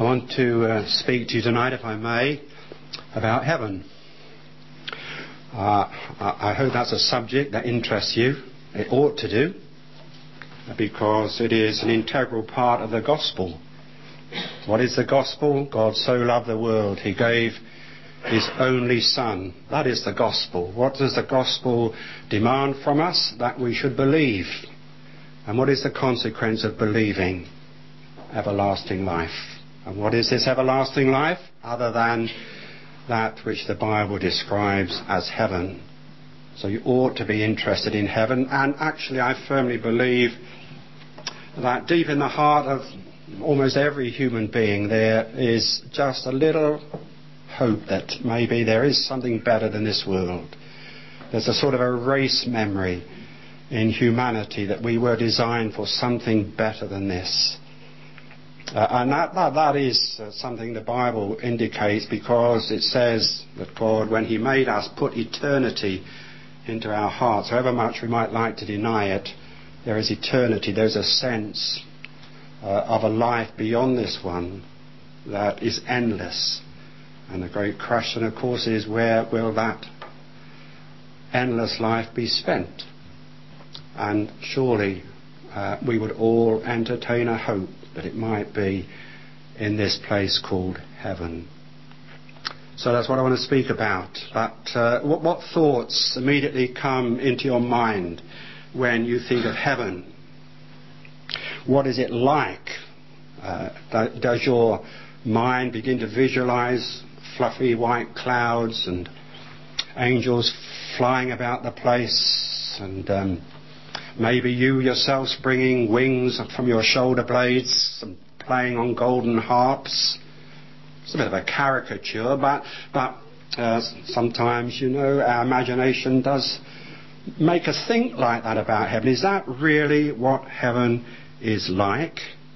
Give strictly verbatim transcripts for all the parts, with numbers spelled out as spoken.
I want to uh, speak to you tonight, if I may, about heaven. Uh, I, I hope that's a subject that interests you. It ought to do, because it is an integral part of the gospel. What is the gospel? God so loved the world, He gave His only Son. That is the gospel. What does the gospel demand from us? That we should believe. And what is the consequence of believing? Everlasting life. And what is this everlasting life? Other than that which the Bible describes as heaven. So you ought to be interested in heaven. And actually I firmly believe that deep in the heart of almost every human being there is just a little hope that maybe there is something better than this world. There's a sort of a race memory in humanity that we were designed for something better than this. Uh, and that, that, that is uh, something the Bible indicates, because it says that God, when He made us, put eternity into our hearts. However much we might like to deny it, there is eternity. There's a sense uh, of a life beyond this one that is endless. And the great question, of course, is where will that endless life be spent? And surely uh, we would all entertain a hope that it might be in this place called heaven. So that's what I want to speak about. But uh, what, what thoughts immediately come into your mind when you think of heaven? What is it like? Uh, does your mind begin to visualize fluffy white clouds and angels flying about the place, and um, maybe you yourself springing wings from your shoulder blades and playing on golden harps? It's a bit of a caricature, but but uh, sometimes, you know, our imagination does make us think like that about heaven. Is that really what heaven is like?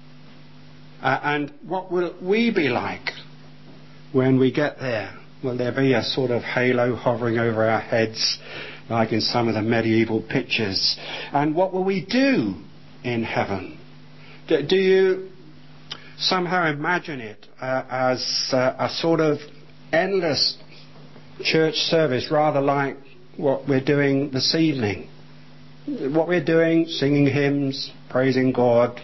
Uh, and what will we be like when we get there? Will there be a sort of halo hovering over our heads, like in some of the medieval pictures? And what will we do in heaven? Do, do you somehow imagine it uh, as uh, a sort of endless church service, rather like what we're doing this evening? What we're doing, singing hymns, praising God,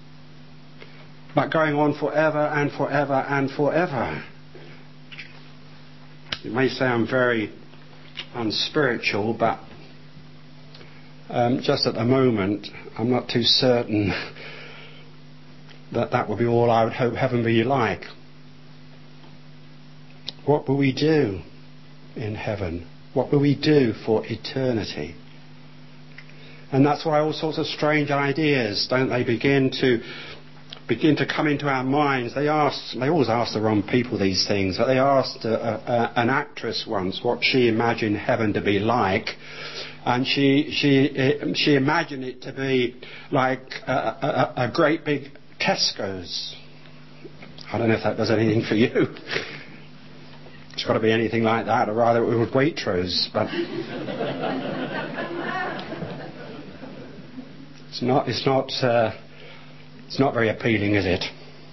but going on forever and forever and forever. It may sound very unspiritual, but um, just at the moment I'm not too certain that that will be all I would hope heaven be like. What will we do in heaven? What will we do for eternity? And that's why all sorts of strange ideas, don't they, begin to begin to come into our minds. They ask, they always ask the wrong people these things, but they asked uh, uh, an actress once what she imagined heaven to be like, and she she uh, she imagined it to be like a, a, a great big Tesco's. I don't know if that does anything for you. It's got to be anything like that, or rather it would Waitrose, but it's not. It's not. Uh, It's not very appealing, is it?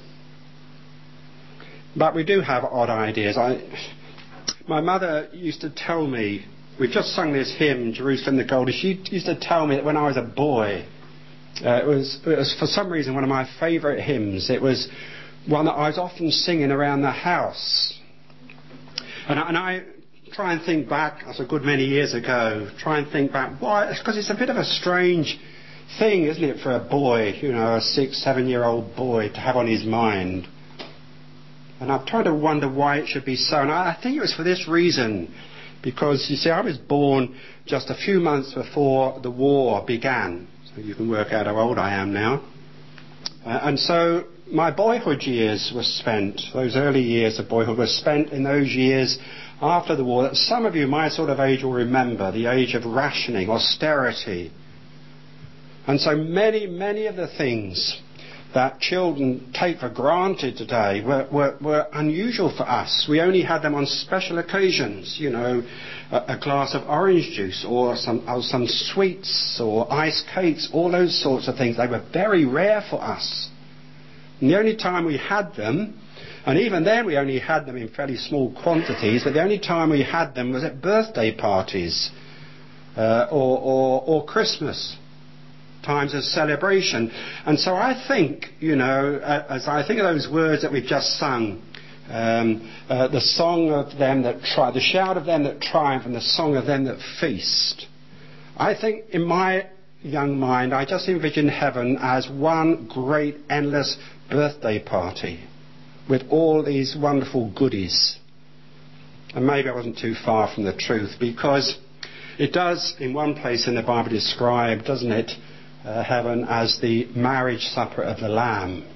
But we do have odd ideas. I, my mother used to tell me, we've just sung this hymn, Jerusalem the Golden. She used to tell me that when I was a boy, uh, it was, it was for some reason one of my favourite hymns. It was one that I was often singing around the house. And, and I try and think back, that's a good many years ago, try and think back, why? Because it's a bit of a strange thing, isn't it, for a boy, you know, a six, seven year old boy to have on his mind. And I've tried to wonder why it should be so. And I think it was for this reason, because you see, I was born just a few months before the war began, so you can work out how old I am now. Uh, and so my boyhood years were spent, those early years of boyhood were spent in those years after the war that some of you, my sort of age, will remember, the age of rationing, austerity. And so many, many of the things that children take for granted today were, were, were unusual for us. We only had them on special occasions, you know, a, a glass of orange juice or some, or some sweets or ice cakes, all those sorts of things. They were very rare for us. And the only time we had them, and even then we only had them in fairly small quantities, but the only time we had them was at birthday parties uh, or, or, or Christmas, times of celebration. And so I think, you know, as I think of those words that we've just sung, um, uh, the song of them that tri- the shout of them that triumph and the song of them that feast, I think in my young mind I just envision heaven as one great endless birthday party with all these wonderful goodies. And maybe I wasn't too far from the truth, because it does in one place in the Bible describe, doesn't it, uh, heaven as the marriage supper of the Lamb.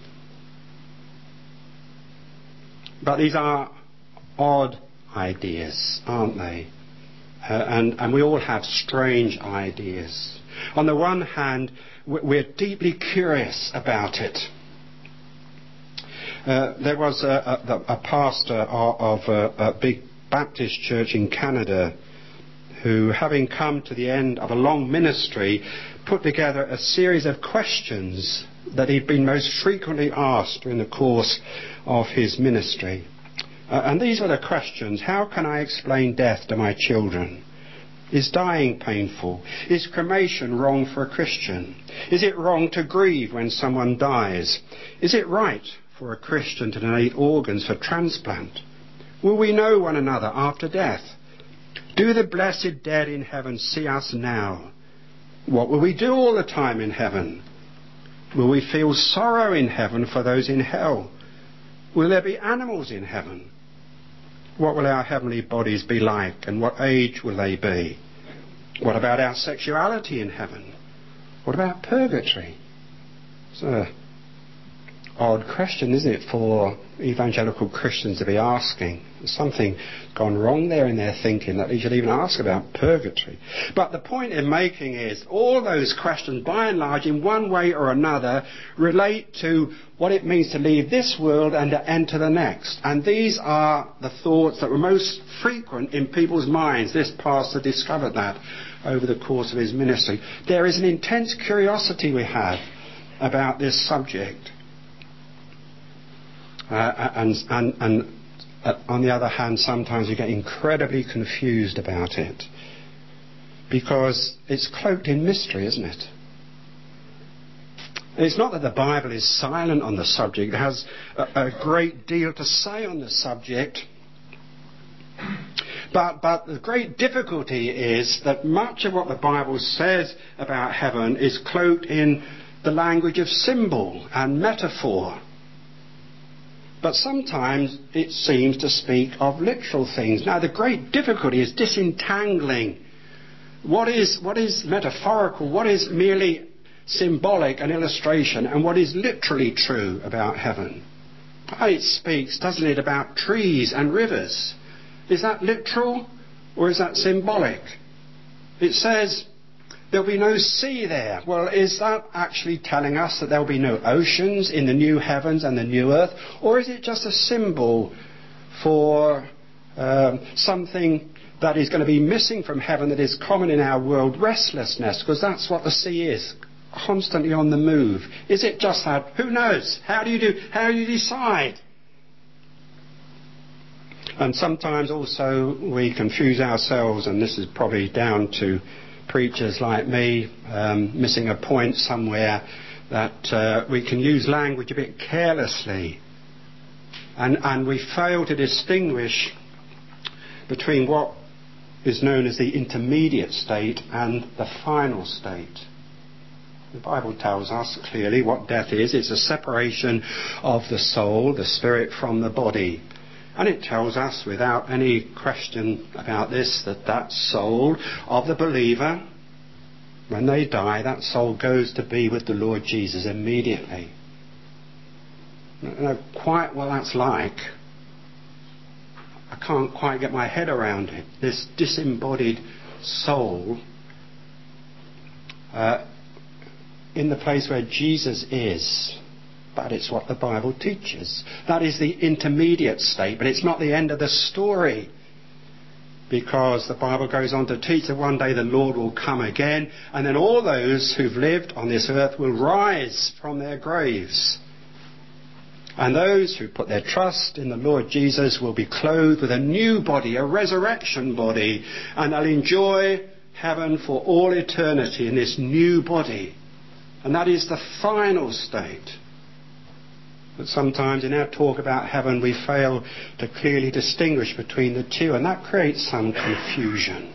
But these are odd ideas, aren't they? Uh, and, and we all have strange ideas. On the one hand, we're deeply curious about it. Uh, there was a, a, a pastor of a, a big Baptist church in Canada who, having come to the end of a long ministry, put together a series of questions that he'd been most frequently asked during the course of his ministry. Uh, and these were the questions: how can I explain death to my children? Is dying painful? Is cremation wrong for a Christian? Is it wrong to grieve when someone dies? Is it right for a Christian to donate organs for transplant? Will we know one another after death? Do the blessed dead in heaven see us now? What will we do all the time in heaven? Will we feel sorrow in heaven for those in hell? Will there be animals in heaven? What will our heavenly bodies be like, and what age will they be? What about our sexuality in heaven? What about purgatory? It's an odd question, isn't it, for evangelical Christians to be asking. There's something gone wrong there in their thinking that they should even ask about purgatory. But the point in making is all those questions, by and large, in one way or another, relate to what it means to leave this world and to enter the next. And these are the thoughts that were most frequent in people's minds. This pastor discovered that over the course of his ministry. There is an intense curiosity we have about this subject. Uh, and, and, and uh, on the other hand, sometimes we get incredibly confused about it, because it's cloaked in mystery, isn't it? It's not that the Bible is silent on the subject. It has a, a great deal to say on the subject. But, but the great difficulty is that much of what the Bible says about heaven is cloaked in the language of symbol and metaphor. But sometimes it seems to speak of literal things. Now, the great difficulty is disentangling what is, what is metaphorical, what is merely symbolic and illustration, and what is literally true about heaven. It speaks, doesn't it, about trees and rivers. Is that literal or is that symbolic? It says there'll be no sea there. Well, is that actually telling us that there'll be no oceans in the new heavens and the new earth? Or is it just a symbol for um, something that is going to be missing from heaven that is common in our world, restlessness? Because that's what the sea is, constantly on the move. Is it just that? Who knows? How do you do? How do you decide? And sometimes also we confuse ourselves, and this is probably down to preachers like me um, missing a point somewhere, that uh, we can use language a bit carelessly, and, and we fail to distinguish between what is known as the intermediate state and the final state. The Bible tells us clearly what death is. It's a separation of the soul, the spirit, from the body. And it tells us without any question about this that that soul of the believer, when they die, that soul goes to be with the Lord Jesus immediately. I don't know quite what that's like. I can't quite get my head around it. This disembodied soul uh, in the place where Jesus is. But it's what the Bible teaches. That is the intermediate state, but it's not the end of the story. Because the Bible goes on to teach that one day the Lord will come again, and then all those who've lived on this earth will rise from their graves. And those who put their trust in the Lord Jesus will be clothed with a new body, a resurrection body, and they'll enjoy heaven for all eternity in this new body. And that is the final state. But sometimes in our talk about heaven we fail to clearly distinguish between the two, and that creates some confusion.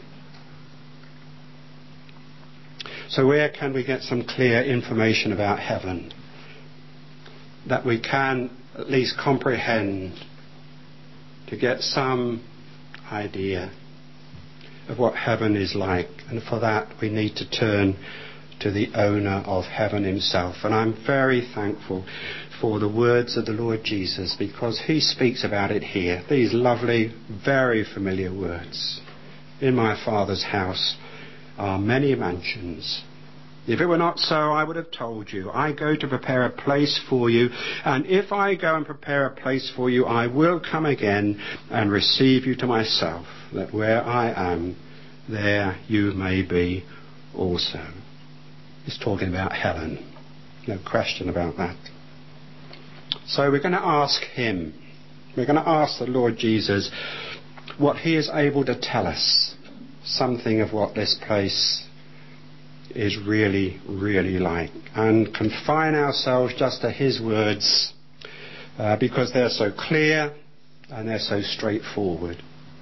So where can we get some clear information about heaven that we can at least comprehend, to get some idea of what heaven is like? And for that we need to turn to the owner of heaven himself. And I'm very thankful for the words of the Lord Jesus, because he speaks about it here. These lovely, very familiar words. In my Father's house are many mansions. If it were not so, I would have told you. I go to prepare a place for you, and if I go and prepare a place for you, I will come again and receive you to myself, that where I am, there you may be also. He's talking about heaven. No question about that. So we're going to ask him, we're going to ask the Lord Jesus what he is able to tell us, something of what this place is really, really like, and confine ourselves just to his words, uh, because they're so clear and they're so straightforward.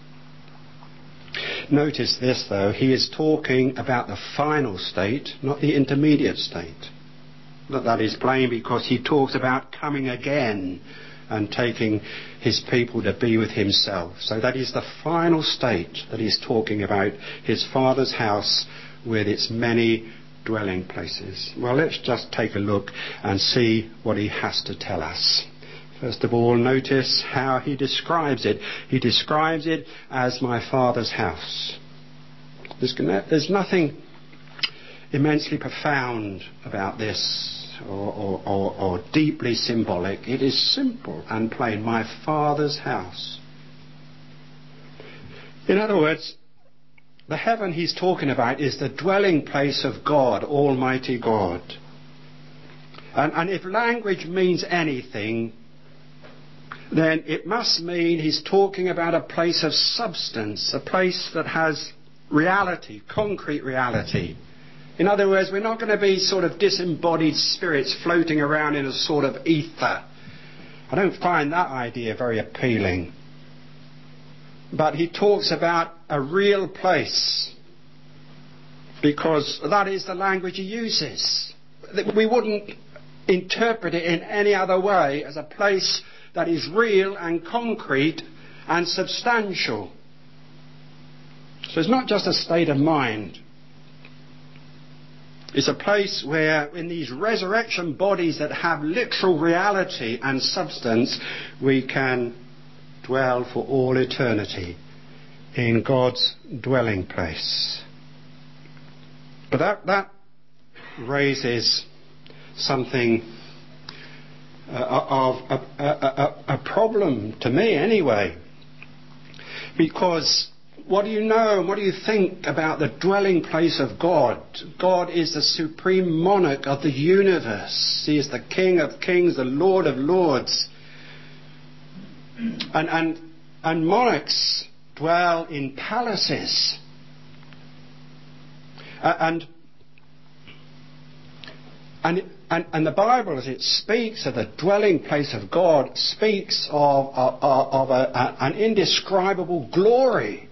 Notice this though, he is talking about the final state, not the intermediate state. That is plain because he talks about coming again and taking his people to be with himself. So that is the final state that he's talking about, his Father's house with its many dwelling places. Well, let's just take a look and see what he has to tell us. First of all, notice how he describes it. He describes it as my Father's house. There's, there's nothing immensely profound about this, or, or, or, or deeply symbolic. It is simple and plain. My Father's house. In other words, the heaven he's talking about is the dwelling place of God, Almighty God. And, and if language means anything, then it must mean he's talking about a place of substance, a place that has reality, concrete reality. In other words, we're not going to be sort of disembodied spirits floating around in a sort of ether. I don't find that idea very appealing. But he talks about a real place, because that is the language he uses. We wouldn't interpret it in any other way, as a place that is real and concrete and substantial. So it's not just a state of mind. It's a place where, in these resurrection bodies that have literal reality and substance, we can dwell for all eternity in God's dwelling place. But that, that raises something uh, of a, a, a, a problem to me anyway. Because what do you know and what do you think about the dwelling place of God? God is the supreme monarch of the universe. He is the King of kings, the Lord of lords. And, and, and monarchs dwell in palaces. Uh, and, and, and, and the Bible, as it speaks of the dwelling place of God, speaks of, of, of a, a, an indescribable glory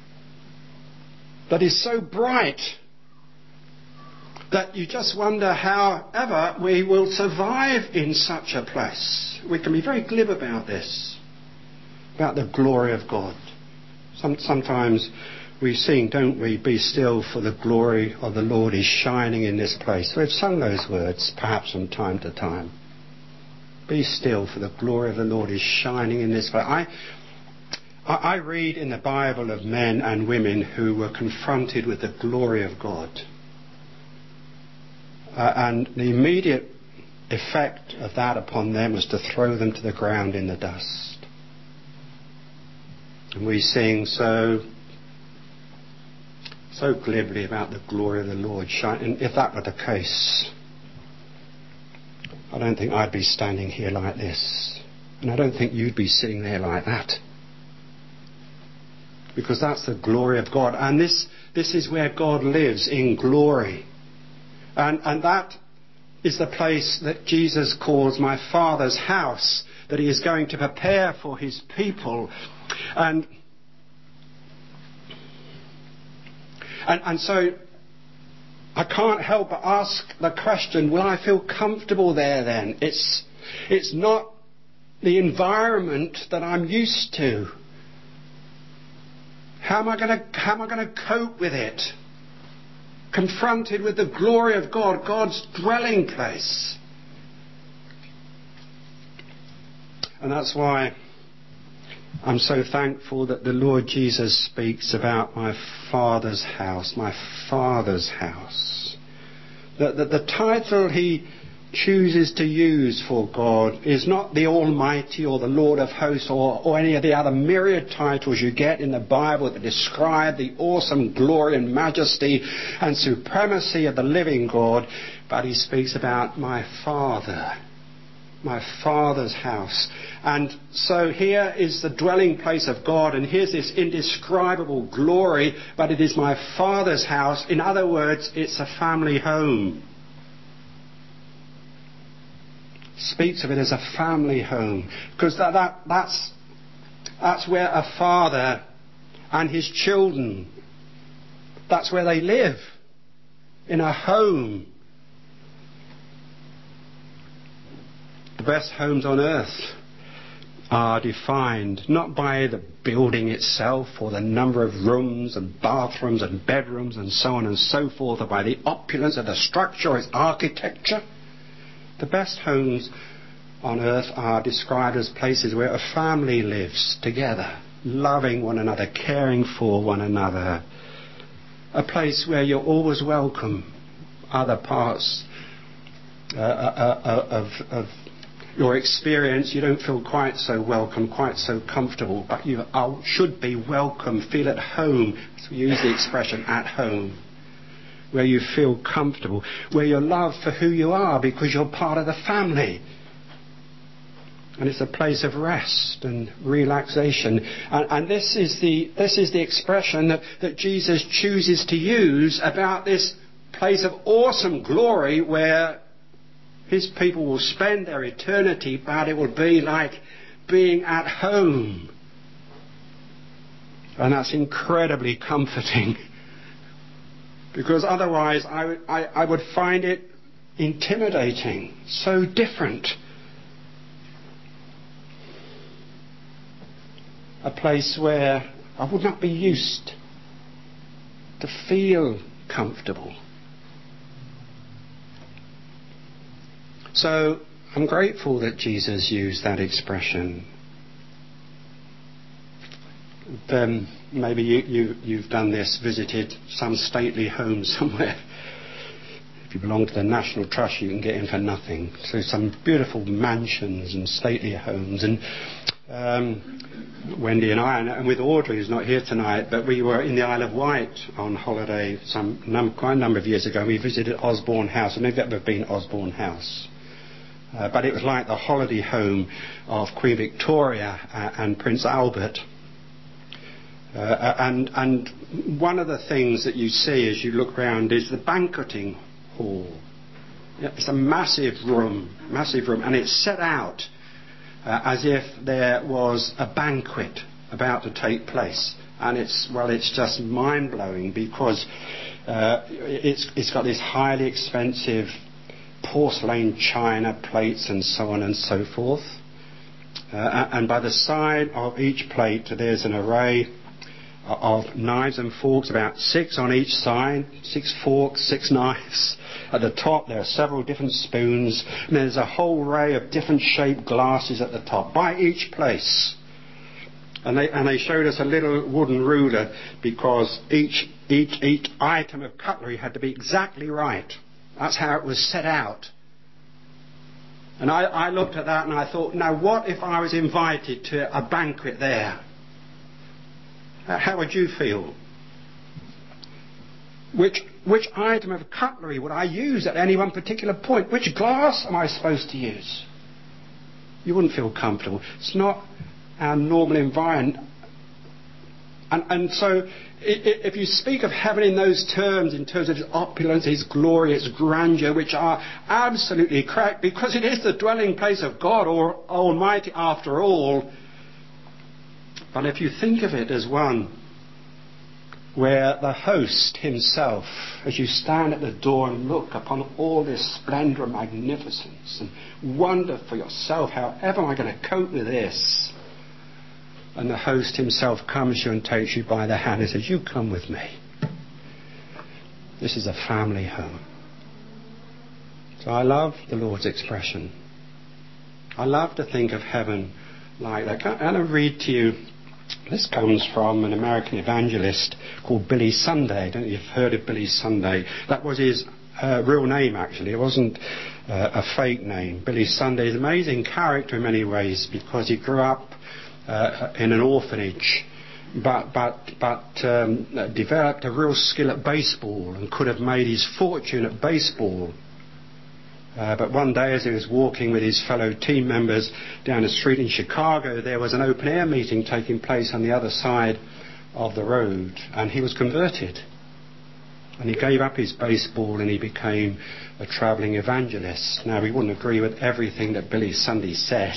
that is so bright that you just wonder how ever we will survive in such a place. We can be very glib about this, about the glory of God. Some, sometimes we sing, don't we, be still for the glory of the Lord is shining in this place. We've sung those words perhaps from time to time. Be still for the glory of the Lord is shining in this place. I, I, I read in the Bible of men and women who were confronted with the glory of God. Uh, and the immediate effect of that upon them was to throw them to the ground in the dust. And we sing so so glibly about the glory of the Lord. And if that were the case, I don't think I'd be standing here like this. And I don't think you'd be sitting there like that. Because that's the glory of God. And this, this is where God lives, in glory. And, and that is the place that Jesus calls my Father's house, that he is going to prepare for his people. And, and, and so I can't help but ask the question, will I feel comfortable there then? It's, it's not the environment that I'm used to. How am I going to, how am I going to cope with it? Confronted with the glory of God, God's dwelling place. And that's why I'm so thankful that the Lord Jesus speaks about my Father's house, my Father's house. That the, the title he chooses to use for God is not the Almighty or the Lord of Hosts or, or any of the other myriad titles you get in the Bible that describe the awesome glory and majesty and supremacy of the living God, but he speaks about my Father, my Father's house. And so here is the dwelling place of God, and here's this indescribable glory, but it is my Father's house. In other words, it's a family home. Speaks of it as a family home, because that, that, that's, that's where a father and his children, that's where they live, in a home. The best homes on earth are defined not by the building itself or the number of rooms and bathrooms and bedrooms and so on and so forth, or by the opulence of the structure or its architecture. The best homes on earth are described as places where a family lives together, loving one another, caring for one another. A place where you're always welcome. Other parts uh, uh, of, of your experience, you don't feel quite so welcome, quite so comfortable, but you are, should be welcome, feel at home. So we use the expression at home. Where you feel comfortable, where you're loved for who you are because you're part of the family. And it's a place of rest and relaxation. And, and this is the this is the expression that, that Jesus chooses to use about this place of awesome glory where his people will spend their eternity, but it will be like being at home. And that's incredibly comforting. Because otherwise I, I, I would find it intimidating, so different. A place where I would not be used to feel comfortable. So I'm grateful that Jesus used that expression. Um, maybe you, you, you've done this, visited some stately home somewhere. If you belong to the National Trust, you can get in for nothing. So some beautiful mansions and stately homes. And um, Wendy and I, and with Audrey, who's not here tonight, but we were in the Isle of Wight on holiday some num- quite a number of years ago. We visited Osborne House. I don't know if you've ever been Osborne House. Uh, but it was like the holiday home of Queen Victoria uh, and Prince Albert. Uh, and, and one of the things that you see as you look round is the banqueting hall. It's a massive room, massive room, and it's set out uh, as if there was a banquet about to take place. And it's, well, it's just mind-blowing because uh, it's, it's got this highly expensive porcelain china plates and so on and so forth. Uh, and by the side of each plate there's an array of knives and forks, about six on each side, six forks, six knives. At the top there are several different spoons, and there's a whole array of different shaped glasses at the top by each place. And they, and they showed us a little wooden ruler because each, each, each item of cutlery had to be exactly right. That's how it was set out. And I, I looked at that and I thought, now what if I was invited to a banquet there? How would you feel? Which, which item of cutlery would I use at any one particular point? Which glass am I supposed to use? You wouldn't feel comfortable. It's not our normal environment. And, and so if you speak of heaven in those terms, in terms of its opulence, its glory, its grandeur, which are absolutely correct, because it is the dwelling place of God or Almighty after all. But if you think of it as one where the host himself, as you stand at the door and look upon all this splendour and magnificence and wonder for yourself, however am I going to cope with this? And the host himself comes to you and takes you by the hand and says, you come with me. This is a family home. So I love the Lord's expression. I love to think of heaven like that. Can I read to you? This comes from an American evangelist called Billy Sunday. I don't know if you've heard of Billy Sunday. That was his uh, real name, actually. It wasn't uh, a fake name. Billy Sunday is an amazing character in many ways because he grew up uh, in an orphanage, but but but um, developed a real skill at baseball and could have made his fortune at baseball. Uh, but one day as he was walking with his fellow team members down the street in Chicago, there was an open air meeting taking place on the other side of the road, and he was converted. And he gave up his baseball and he became a travelling evangelist. Now, we wouldn't agree with everything that Billy Sunday said,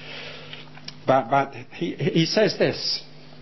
but, but he, he says this.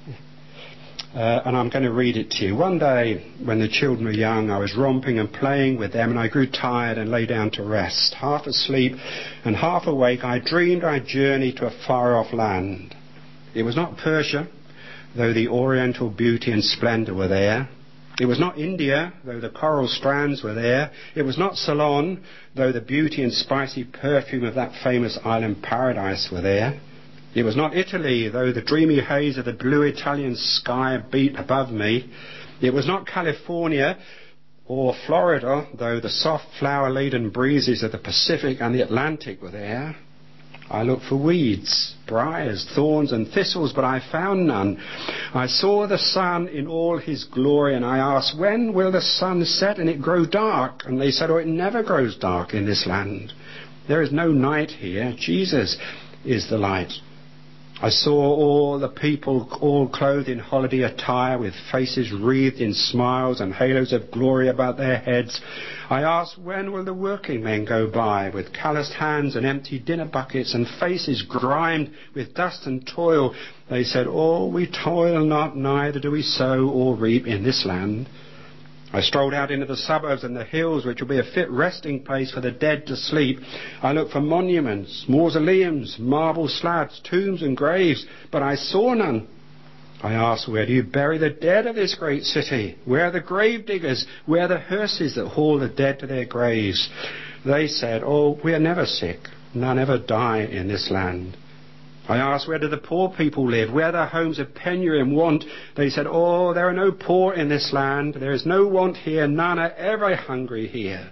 Uh, and I'm going to read it to you. One day, when the children were young, I was romping and playing with them, and I grew tired and lay down to rest. Half asleep and half awake, I dreamed I journeyed to a far-off land. It was not Persia, though the oriental beauty and splendour were there. It was not India, though the coral strands were there. It was not Ceylon, though the beauty and spicy perfume of that famous island paradise were there. It was not Italy, though the dreamy haze of the blue Italian sky beat above me. It was not California or Florida, though the soft flower-laden breezes of the Pacific and the Atlantic were there. I looked for weeds, briars, thorns and thistles, but I found none. I saw the sun in all his glory, and I asked, when will the sun set and it grow dark? And they said, oh, it never grows dark in this land. There is no night here. Jesus is the light. I saw all the people all clothed in holiday attire with faces wreathed in smiles and halos of glory about their heads. I asked, when will the working men go by with calloused hands and empty dinner buckets and faces grimed with dust and toil? They said, oh, we toil not, neither do we sow or reap in this land. I strolled out into the suburbs and the hills, which will be a fit resting place for the dead to sleep. I looked for monuments, mausoleums, marble slabs, tombs and graves, but I saw none. I asked, where do you bury the dead of this great city? Where are the grave diggers? Where are the hearses that haul the dead to their graves? They said, oh, we are never sick. None ever die in this land. I asked, where do the poor people live? Where are the homes of penury and want? They said, oh, there are no poor in this land. There is no want here. None are ever hungry here.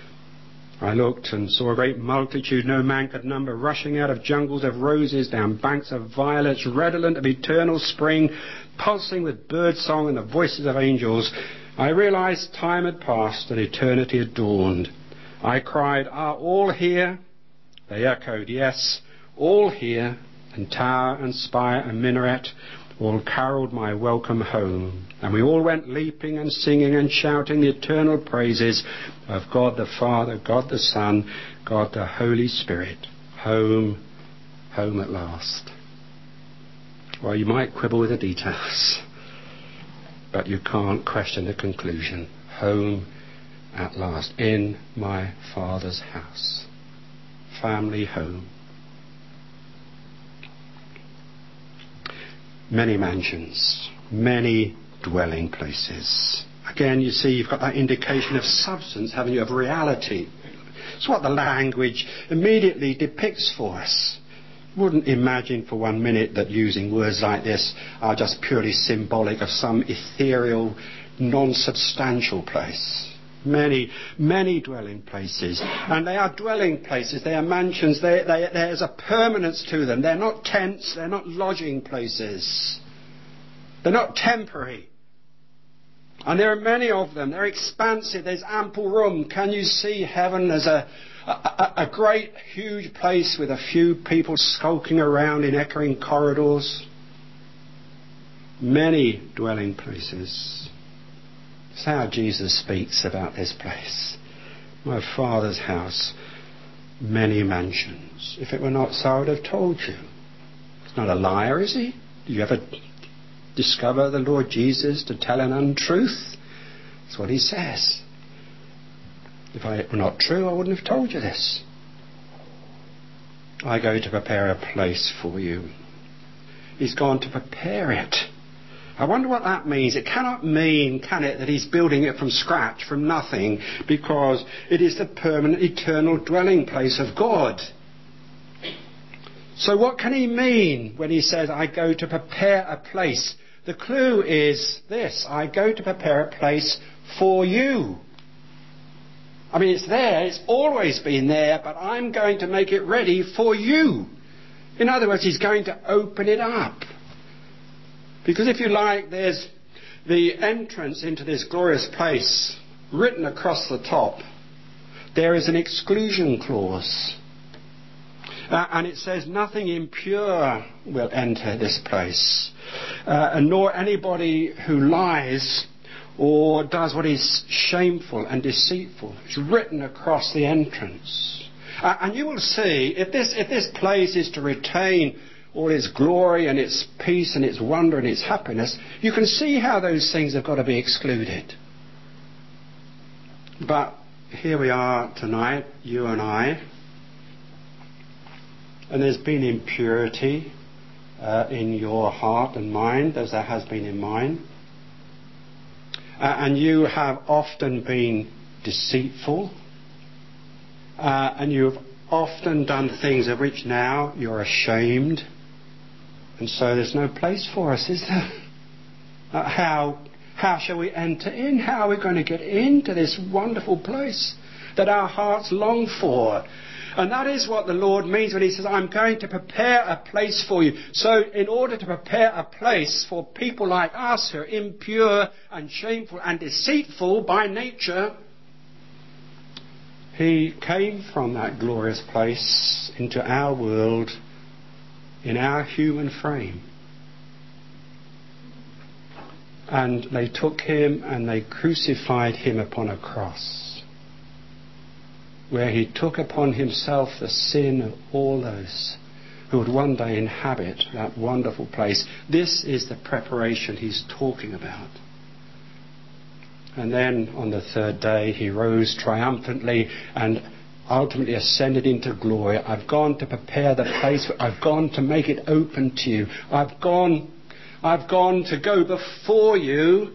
I looked and saw a great multitude no man could number, rushing out of jungles of roses, down banks of violets, redolent of eternal spring, pulsing with bird song and the voices of angels. I realized time had passed and eternity had dawned. I cried, are all here? They echoed, yes, all here. And tower and spire and minaret all caroled my welcome home. And we all went leaping and singing and shouting the eternal praises of God the Father, God the Son, God the Holy Spirit. Home, home at last. Well, you might quibble with the details, but you can't question the conclusion. Home at last, in my Father's house. Family home. Many mansions, many dwelling places. Again, you see, you've got that indication of substance, haven't you, of reality. It's what the language immediately depicts for us. Wouldn't imagine for one minute that using words like this are just purely symbolic of some ethereal, non-substantial place. Many, many dwelling places. And they are dwelling places. They are mansions. They, they, there's a permanence to them. They're not tents. They're not lodging places. They're not temporary. And there are many of them. They're expansive. There's ample room. Can you see heaven as a, a, a, a great, huge place with a few people skulking around in echoing corridors. Many dwelling places. That's how Jesus speaks about this place. My Father's house, many mansions. If it were not so, I would have told you. He's not a liar, is he? Did you ever discover the Lord Jesus to tell an untruth? That's what he says. If it were not true, I wouldn't have told you this. I go to prepare a place for you. He's gone to prepare it. I wonder what that means. It cannot mean, can it, that he's building it from scratch, from nothing, because it is the permanent, eternal dwelling place of God. So what can he mean when he says, I go to prepare a place? The clue is this: I go to prepare a place for you. I mean, it's there, it's always been there, but I'm going to make it ready for you. In other words, he's going to open it up. Because if you like, there's the entrance into this glorious place written across the top. There is an exclusion clause. Uh, and it says nothing impure will enter this place. Uh, and nor anybody who lies or does what is shameful and deceitful. It's written across the entrance. Uh, and you will see, if this, if this place is to retain all its glory and its peace and its wonder and its happiness, you can see how those things have got to be excluded. But here we are tonight, you and I, and there's been impurity uh, in your heart and mind, as there has been in mine. Uh, and you have often been deceitful, uh, and you've often done things of which now you're ashamed. And so there's no place for us, is there? Uh, how, how shall we enter in? How are we going to get into this wonderful place that our hearts long for? And that is what the Lord means when he says, I'm going to prepare a place for you. So in order to prepare a place for people like us who are impure and shameful and deceitful by nature, he came from that glorious place into our world in our human frame. And they took him and they crucified him upon a cross, where he took upon himself the sin of all those who would one day inhabit that wonderful place. This is the preparation he's talking about. And then on the third day he rose triumphantly and ultimately ascended into glory. I've gone to prepare the place. I've gone to make it open to you. I've gone, I've gone to go before you,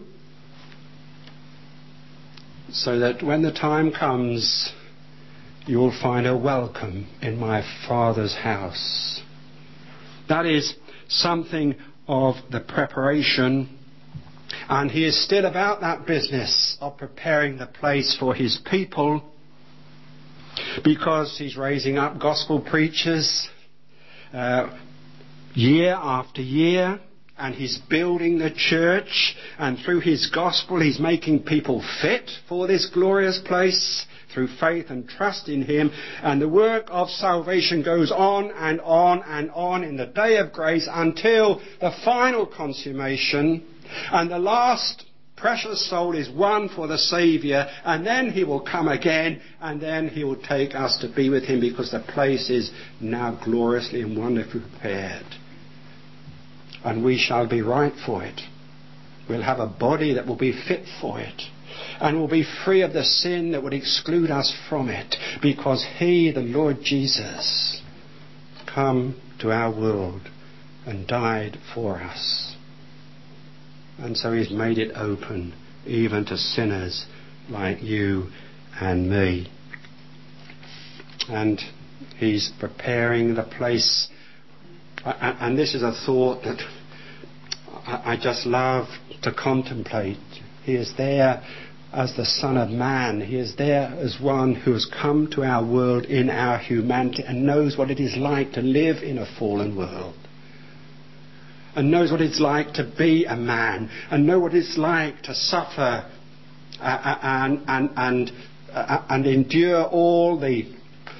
so that when the time comes, you will find a welcome in my Father's house. That is something of the preparation. And he is still about that business of preparing the place for his people, because he's raising up gospel preachers uh, year after year, and he's building the church, and through his gospel he's making people fit for this glorious place through faith and trust in him. And the work of salvation goes on and on and on in the day of grace until the final consummation, and the last precious soul is won for the Saviour, and then he will come again, and then he will take us to be with him, because the place is now gloriously and wonderfully prepared. And we shall be right for it. We'll have a body that will be fit for it, and will be free of the sin that would exclude us from it, because he, the Lord Jesus, come to our world and died for us. And so he's made it open even to sinners like you and me. And he's preparing the place. And this is a thought that I just love to contemplate. He is there as the Son of Man. He is there as one who has come to our world in our humanity and knows what it is like to live in a fallen world, and knows what it's like to be a man, and know what it's like to suffer uh, and and and uh, and endure all the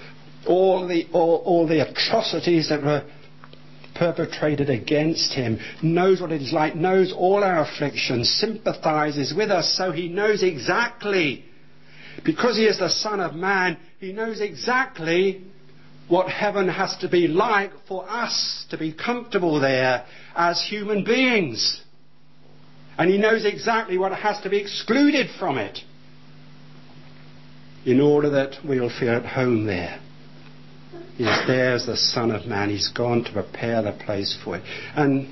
all the, all, all the atrocities that were perpetrated against him, knows what it is like, knows all our afflictions, sympathizes with us, so he knows exactly, because he is the Son of Man, he knows exactly what heaven has to be like for us to be comfortable there as human beings. And he knows exactly what has to be excluded from it in order that we'll feel at home there. He is there as the Son of Man. He's gone to prepare the place for it. And,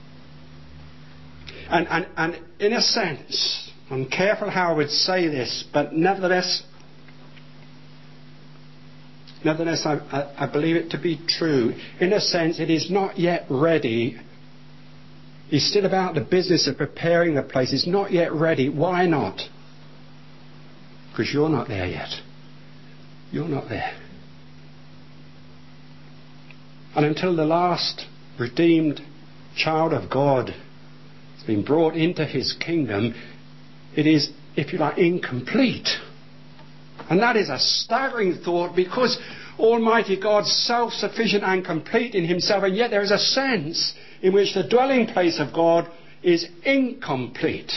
and, and, and in a sense, I'm careful how I would say this, but nevertheless, nevertheless, I, I, I believe it to be true. In a sense, it is not yet ready. He's still about the business of preparing the place. It's not yet ready. Why not? Because you're not there yet. You're not there. And until the last redeemed child of God has been brought into his kingdom, it is, if you like, incomplete. And that is a staggering thought, because Almighty God's self-sufficient and complete in himself, and yet there is a sense in which the dwelling place of God is incomplete,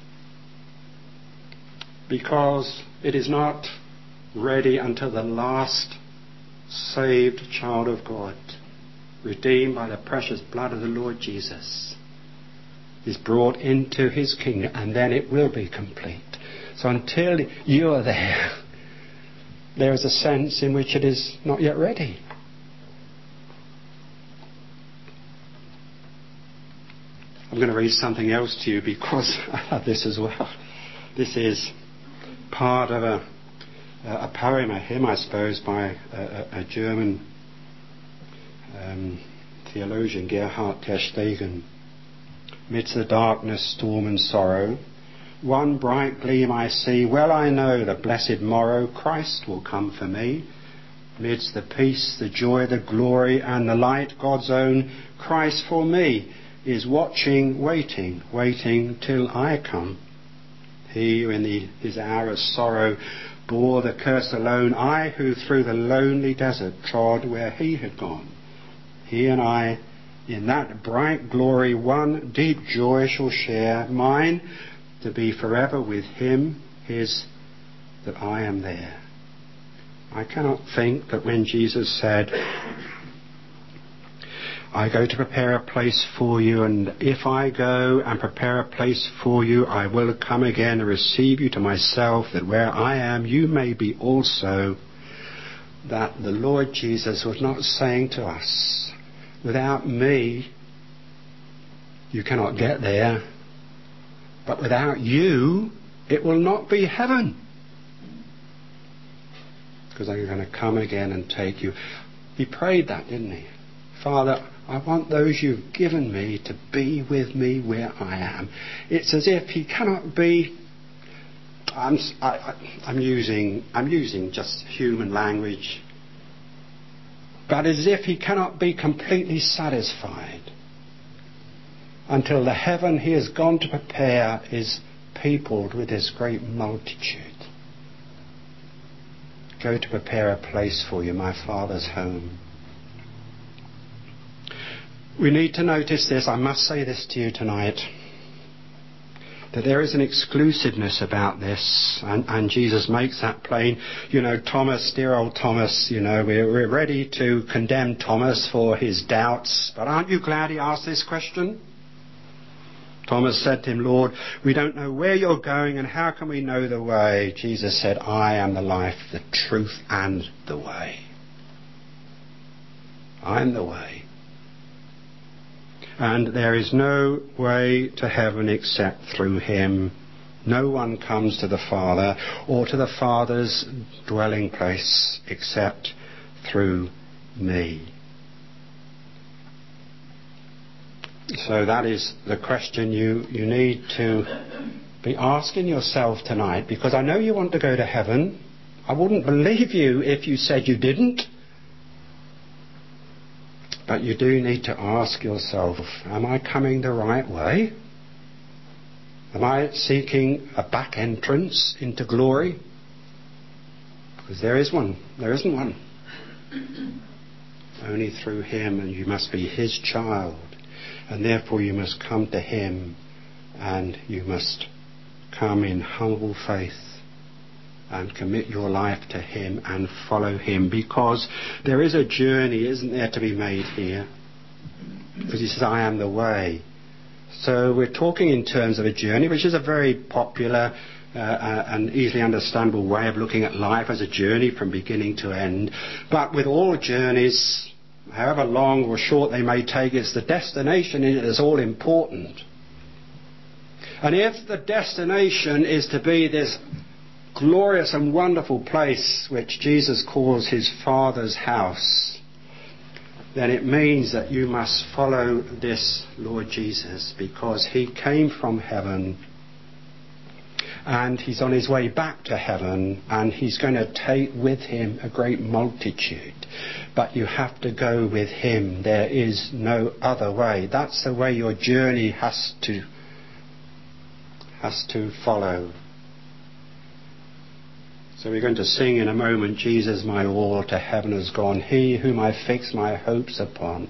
because it is not ready until the last saved child of God, redeemed by the precious blood of the Lord Jesus, is brought into his kingdom, and then it will be complete. So until you are there, there is a sense in which it is not yet ready. I'm going to read something else to you because I have this as well. This is part of a, a poem, a hymn, I suppose, by a, a German um, theologian, Gerhard Tersteegen. Midst the darkness, storm and sorrow, one bright gleam I see. Well I know the blessed morrow Christ will come for me. Midst the peace, the joy, the glory and the light, God's own Christ for me is watching, waiting, waiting till I come. He who in the, his hour of sorrow bore the curse alone, I who through the lonely desert trod where he had gone. He and I in that bright glory one deep joy shall share, mine to be forever with him, his that I am there. I cannot think that when Jesus said, I go to prepare a place for you, and if I go and prepare a place for you, I will come again and receive you to myself, that where I am you may be also, that the Lord Jesus was not saying to us, without me you cannot get there, but without you it will not be heaven, because I'm going to come again and take you. He prayed that, didn't he? Father, I want those you've given me to be with me where I am. It's as if he cannot be. I'm, I, I'm using I'm using just human language, but as if he cannot be completely satisfied until the heaven he has gone to prepare is peopled with this great multitude. Go to prepare a place for you, my Father's home. We need to notice this. I must say this to you tonight, that there is an exclusiveness about this, and, and Jesus makes that plain. You know, Thomas, dear old Thomas, you know, we're, we're ready to condemn Thomas for his doubts, but aren't you glad he asked this question? Thomas said to him, Lord, we don't know where you're going, and how can we know the way? Jesus said, I am the life, the truth, and the way. I am the way. And there is no way to heaven except through him. No one comes to the Father or to the Father's dwelling place except through me. So that is the question you, you need to be asking yourself tonight, because I know you want to go to heaven. I wouldn't believe you if you said you didn't. But you do need to ask yourself, am I coming the right way? Am I seeking a back entrance into glory? Because there is one. There isn't one. Only through him, and you must be his child. And therefore you must come to him, and you must come in humble faith and commit your life to him and follow him, because there is a journey, isn't there, to be made here? Because he says, I am the way. So we're talking in terms of a journey, which is a very popular uh, uh, and easily understandable way of looking at life, as a journey from beginning to end. But with all journeys, however long or short they may take, it's the destination in it that's all important. And if the destination is to be this glorious and wonderful place which Jesus calls his Father's house, then it means that you must follow this Lord Jesus, because he came from heaven and he's on his way back to heaven, and he's going to take with him a great multitude. But you have to go with him. There is no other way. That's the way your journey has to has to follow. So we're going to sing in a moment, Jesus my all, to heaven has gone, he whom I fix my hopes upon.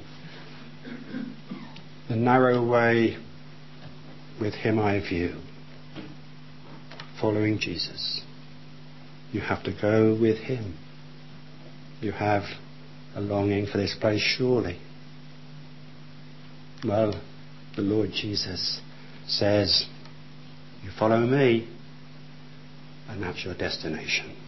The narrow way, with him I view. Following Jesus. You have to go with him. You have a longing for this place, surely. Well, the Lord Jesus says, you follow me, and that's your destination.